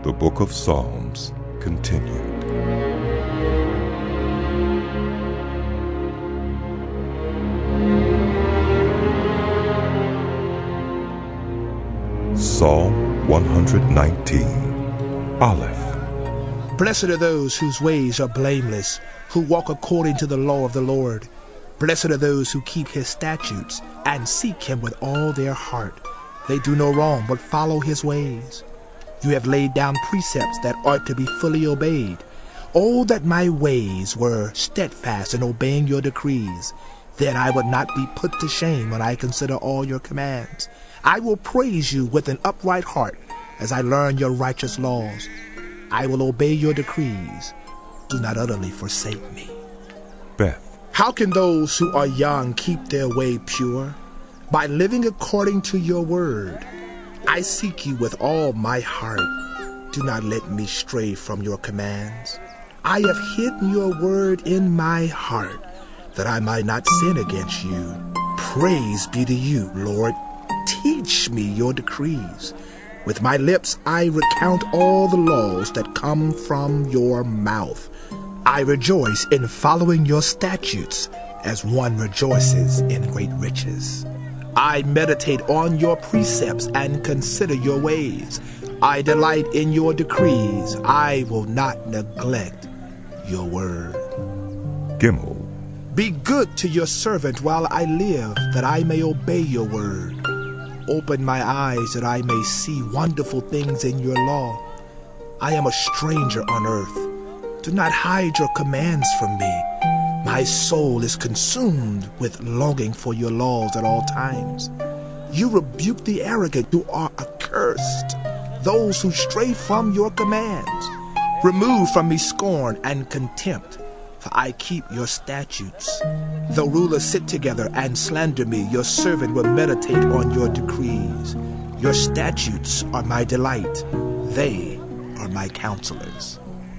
The Book of Psalms continued. Psalm 119, Aleph. Blessed are those whose ways are blameless, who walk according to the law of the Lord. Blessed are those who keep his statutes and seek him with all their heart. They do no wrong, but follow his ways. You have laid down precepts that ought to be fully obeyed. Oh, that my ways were steadfast in obeying your decrees. Then I would not be put to shame when I consider all your commands. I will praise you with an upright heart as I learn your righteous laws. I will obey your decrees. Do not utterly forsake me. Beth. How can those who are young keep their way pure? By living according to your word. I seek you with all my heart. Do not let me stray from your commands. I have hidden your word in my heart, that I might not sin against you. Praise be to you, Lord. Teach me your decrees. With my lips I recount all the laws that come from your mouth. I rejoice in following your statutes, as one rejoices in great riches. I meditate on your precepts and consider your ways. I delight in your decrees. I will not neglect your word. Gimel. Be good to your servant while I live, that I may obey your word. Open my eyes that I may see wonderful things in your law. I am a stranger on earth. Do not hide your commands from me. My soul is consumed with longing for your laws at all times. You rebuke the arrogant who are accursed, those who stray from your commands. Remove from me scorn and contempt, for I keep your statutes. Though rulers sit together and slander me, your servant will meditate on your decrees. Your statutes are my delight. They are my counselors.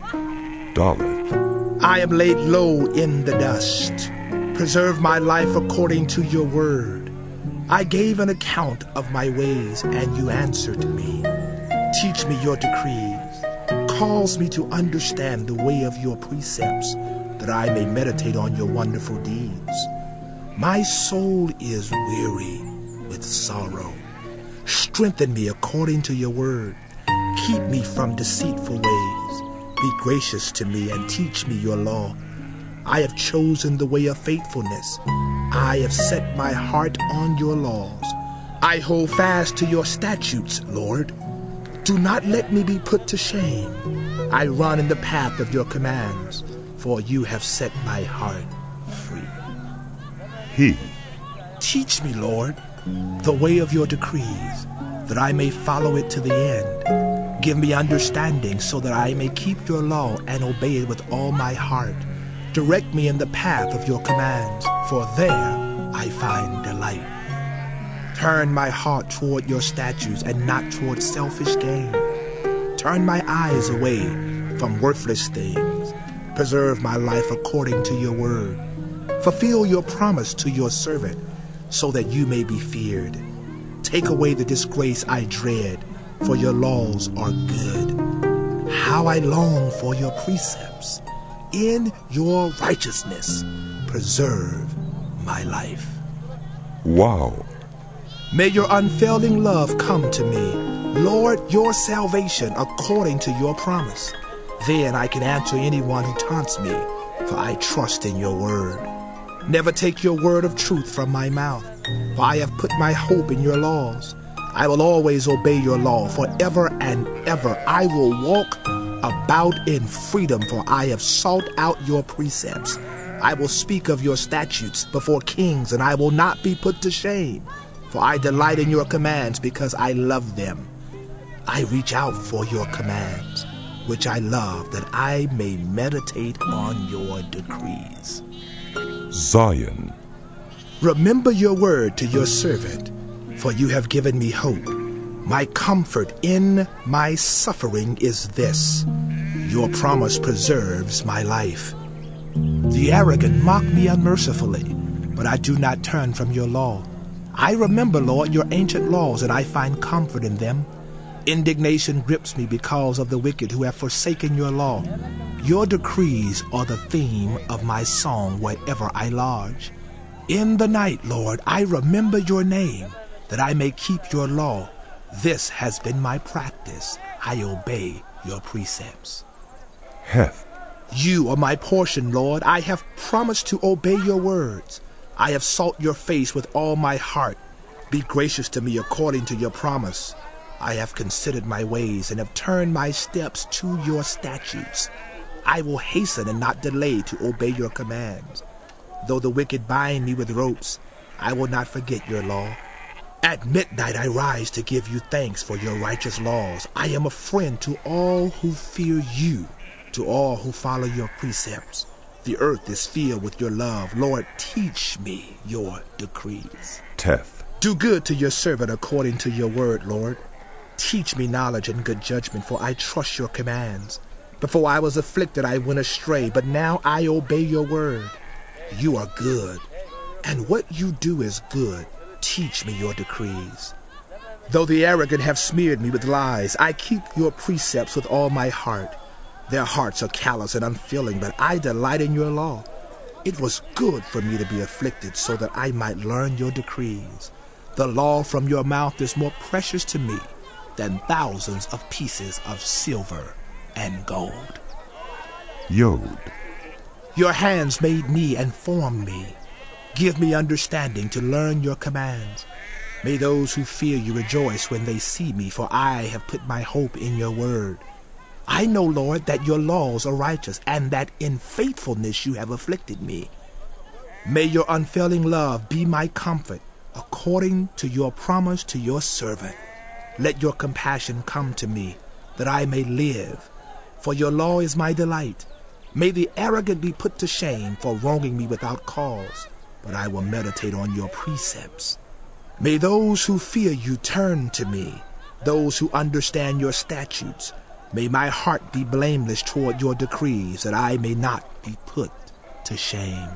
Dalet. I am laid low in the dust. Preserve my life according to your word. I gave an account of my ways, and you answered me. Teach me your decrees. Cause me to understand the way of your precepts, that I may meditate on your wonderful deeds. My soul is weary with sorrow. Strengthen me according to your word. Keep me from deceitful ways. Be gracious to me and teach me your law. I have chosen the way of faithfulness. I have set my heart on your laws. I hold fast to your statutes, Lord. Do not let me be put to shame. I run in the path of your commands, for you have set my heart free. He. Teach me, Lord, the way of your decrees, that I may follow it to the end. Give me understanding so that I may keep your law and obey it with all my heart. Direct me in the path of your commands, for there I find delight. Turn my heart toward your statutes and not toward selfish gain. Turn my eyes away from worthless things. Preserve my life according to your word. Fulfill your promise to your servant, so that you may be feared. Take away the disgrace I dread, for your laws are good. How I long for your precepts. In your righteousness, preserve my life. Wow. May your unfailing love come to me, Lord, your salvation according to your promise. Then I can answer anyone who taunts me, for I trust in your word. Never take your word of truth from my mouth, for I have put my hope in your laws. I will always obey your law forever and ever. I will walk about in freedom, for I have sought out your precepts. I will speak of your statutes before kings, and I will not be put to shame, for I delight in your commands because I love them. I reach out for your commands, which I love, that I may meditate on your decrees. Zion. Remember your word to your servant, for you have given me hope. My comfort in my suffering is this: your promise preserves my life. The arrogant mock me unmercifully, but I do not turn from your law. I remember, Lord, your ancient laws, and I find comfort in them. Indignation grips me because of the wicked who have forsaken your law. Your decrees are the theme of my song wherever I lodge. In the night, Lord, I remember your name, that I may keep your law. This has been my practice. I obey your precepts. Heth. You are my portion, Lord. I have promised to obey your words. I have sought your face with all my heart. Be gracious to me according to your promise. I have considered my ways and have turned my steps to your statutes. I will hasten and not delay to obey your commands. Though the wicked bind me with ropes, I will not forget your law. At midnight I rise to give you thanks for your righteous laws. I am a friend to all who fear you, to all who follow your precepts. The earth is filled with your love. Lord, teach me your decrees. Teth. Do good to your servant according to your word, Lord. Teach me knowledge and good judgment, for I trust your commands. Before I was afflicted, I went astray, but now I obey your word. You are good, and what you do is good. Teach me your decrees. Though the arrogant have smeared me with lies, I keep your precepts with all my heart. Their hearts are callous and unfeeling, but I delight in your law. It was good for me to be afflicted so that I might learn your decrees. The law from your mouth is more precious to me than thousands of pieces of silver and gold. Yod. Your hands made me and formed me. Give me understanding to learn your commands. May those who fear you rejoice when they see me, for I have put my hope in your word. I know, Lord, that your laws are righteous, and that in faithfulness you have afflicted me. May your unfailing love be my comfort, according to your promise to your servant. Let your compassion come to me, that I may live, for your law is my delight. May the arrogant be put to shame for wronging me without cause, but I will meditate on your precepts. May those who fear you turn to me, those who understand your statutes. May my heart be blameless toward your decrees, that I may not be put to shame.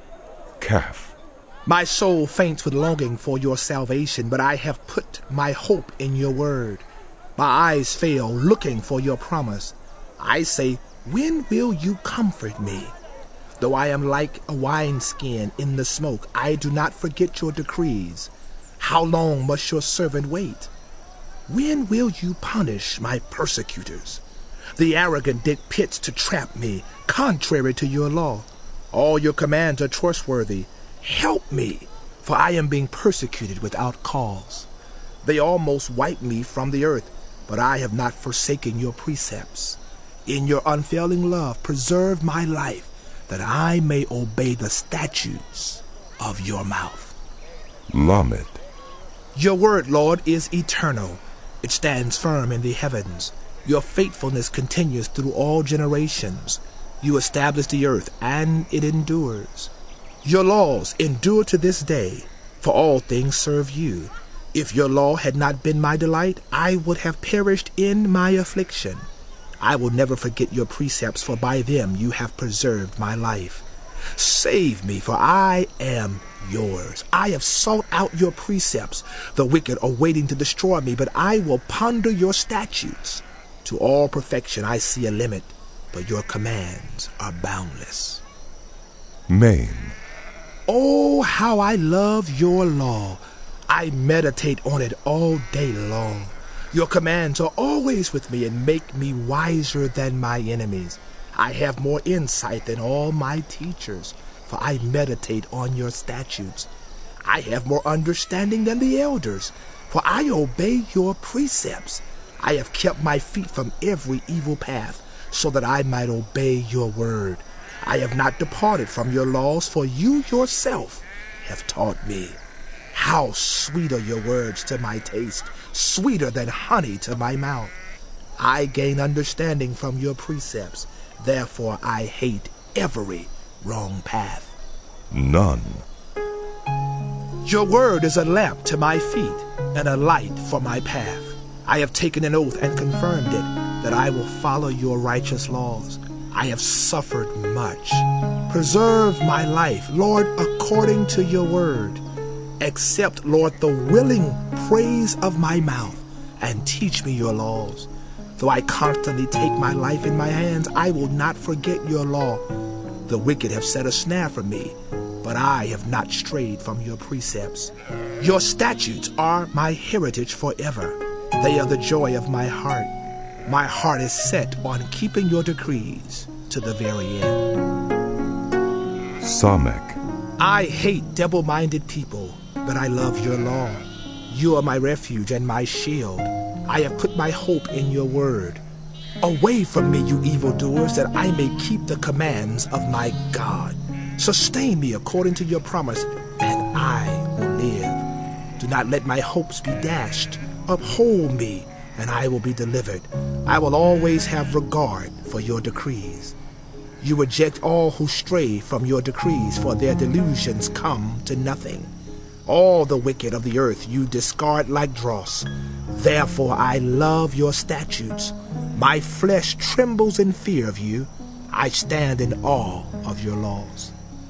Kaf. My soul faints with longing for your salvation, but I have put my hope in your word. My eyes fail looking for your promise. I say, when will you comfort me? Though I am like a wineskin in the smoke, I do not forget your decrees. How long must your servant wait? When will you punish my persecutors? The arrogant dig pits to trap me, contrary to your law. All your commands are trustworthy. Help me, for I am being persecuted without cause. They almost wipe me from the earth, but I have not forsaken your precepts. In your unfailing love, preserve my life, that I may obey the statutes of your mouth. Lamed. Your word, Lord, is eternal. It stands firm in the heavens. Your faithfulness continues through all generations. You establish the earth, and it endures. Your laws endure to this day, for all things serve you. If your law had not been my delight, I would have perished in my affliction. I will never forget your precepts, for by them you have preserved my life. Save me, for I am yours. I have sought out your precepts. The wicked are waiting to destroy me, but I will ponder your statutes. To all perfection I see a limit, but your commands are boundless. Main. Oh, how I love your law. I meditate on it all day long. Your commands are always with me and make me wiser than my enemies. I have more insight than all my teachers, for I meditate on your statutes. I have more understanding than the elders, for I obey your precepts. I have kept my feet from every evil path, so that I might obey your word. I have not departed from your laws, for you yourself have taught me. How sweet are your words to my taste, sweeter than honey to my mouth. I gain understanding from your precepts. Therefore I hate every wrong path. None. Your word is a lamp to my feet and a light for my path. I have taken an oath and confirmed it, that I will follow your righteous laws. I have suffered much. Preserve my life, Lord, according to your word. Accept, Lord, the willing praise of my mouth and teach me your laws. Though I constantly take my life in my hands, I will not forget your law. The wicked have set a snare for me, but I have not strayed from your precepts. Your statutes are my heritage forever. They are the joy of my heart. My heart is set on keeping your decrees to the very end. Samek. I hate double-minded people, but I love your law. You are my refuge and my shield. I have put my hope in your word. Away from me, you evildoers, that I may keep the commands of my God. Sustain me according to your promise, and I will live. Do not let my hopes be dashed. Uphold me, and I will be delivered. I will always have regard for your decrees. You reject all who stray from your decrees, for their delusions come to nothing. All the wicked of the earth you discard like dross. Therefore I love your statutes. My flesh trembles in fear of you. I stand in awe of your laws.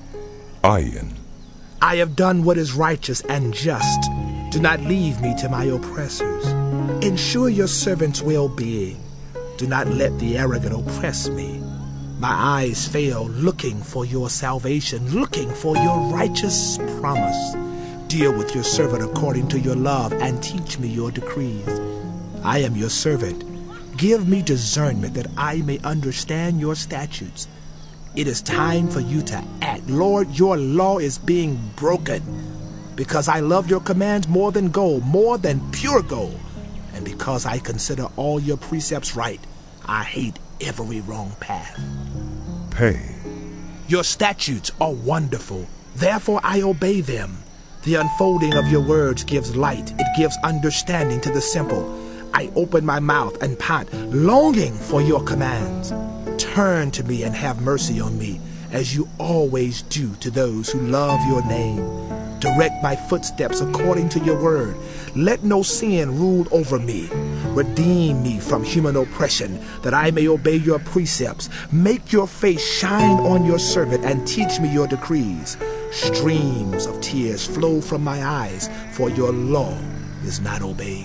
Ayin. I have done what is righteous and just. Do not leave me to my oppressors. Ensure your servant's well-being. Do not let the arrogant oppress me. My eyes fail looking for your salvation, looking for your righteous promise. Deal with your servant according to your love and teach me your decrees. I am your servant. Give me discernment that I may understand your statutes. It is time for you to act. Lord, your law is being broken. Because I love your commands more than gold, more than pure gold. And because I consider all your precepts right, I hate every wrong path. Pei. Your statutes are wonderful, therefore I obey them. The unfolding of your words gives light, it gives understanding to the simple. I open my mouth and pant, longing for your commands. Turn to me and have mercy on me, as you always do to those who love your name. Direct my footsteps according to your word. Let no sin rule over me. Redeem me from human oppression, that I may obey your precepts. Make your face shine on your servant and teach me your decrees. Streams of tears flow from my eyes, for your law is not obeyed.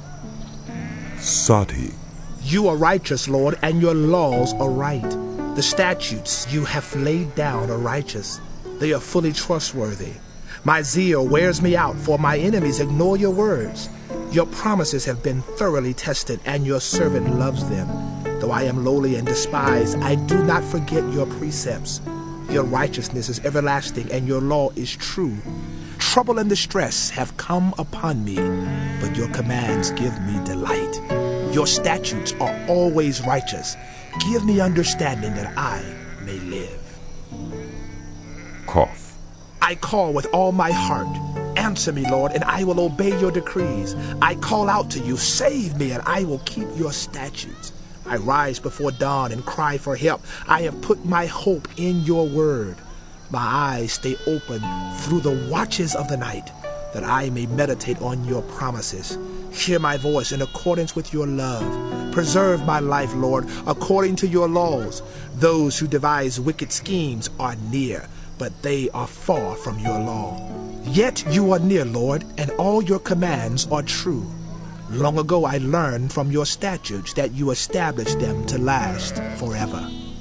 Sati. You are righteous, Lord, and your laws are right. The statutes you have laid down are righteous. They are fully trustworthy. My zeal wears me out, for my enemies ignore your words. Your promises have been thoroughly tested, and your servant loves them. Though I am lowly and despised, I do not forget your precepts. Your righteousness is everlasting, and your law is true. Trouble and distress have come upon me, but your commands give me delight. Your statutes are always righteous. Give me understanding that I may live. Kof. I call with all my heart. Answer me, Lord, and I will obey your decrees. I call out to you, save me, and I will keep your statutes. I rise before dawn and cry for help. I have put my hope in your word. My eyes stay open through the watches of the night, that I may meditate on your promises. Hear my voice in accordance with your love. Preserve my life, Lord, according to your laws. Those who devise wicked schemes are near, but they are far from your law. Yet you are near, Lord, and all your commands are true. Long ago I learned from your statutes that you established them to last forever.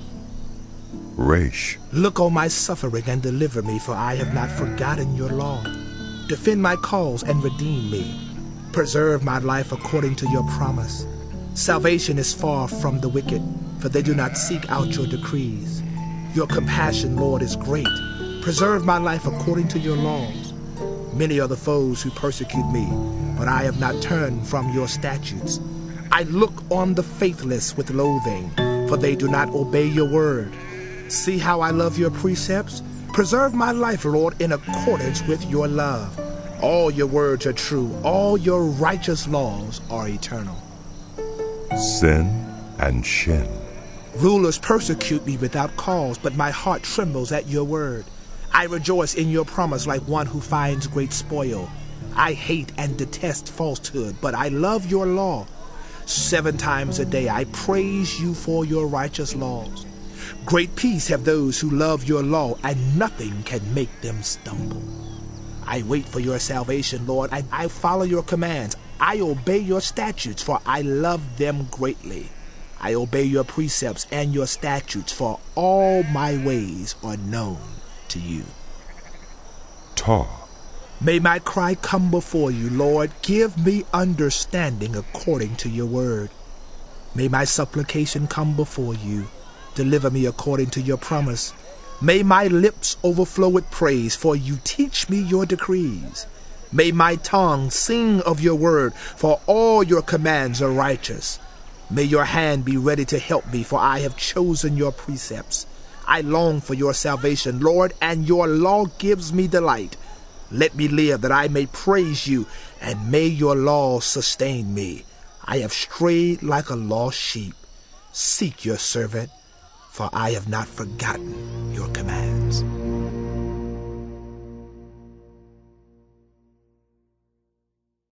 Resh. Look on my suffering and deliver me, for I have not forgotten your law. Defend my cause and redeem me. Preserve my life according to your promise. Salvation is far from the wicked, for they do not seek out your decrees. Your compassion, Lord, is great. Preserve my life according to your laws. Many are the foes who persecute me, but I have not turned from your statutes. I look on the faithless with loathing, for they do not obey your word. See how I love your precepts? Preserve my life, Lord, in accordance with your love. All your words are true. All your righteous laws are eternal. Sin and Shin. Rulers persecute me without cause, but my heart trembles at your word. I rejoice in your promise like one who finds great spoil. I hate and detest falsehood, but I love your law. 7 times a day I praise you for your righteous laws. Great peace have those who love your law, and nothing can make them stumble. I wait for your salvation, Lord, and I follow your commands. I obey your statutes, for I love them greatly. I obey your precepts and your statutes, for all my ways are known to you. Ta. May my cry come before you, Lord. Give me understanding according to your word. May my supplication come before you. Deliver me according to your promise. May my lips overflow with praise, for you teach me your decrees. May my tongue sing of your word, for all your commands are righteous. May your hand be ready to help me, for I have chosen your precepts. I long for your salvation, Lord, and your law gives me delight. Let me live that I may praise you, and may your law sustain me. I have strayed like a lost sheep. Seek your servant, for I have not forgotten your commands.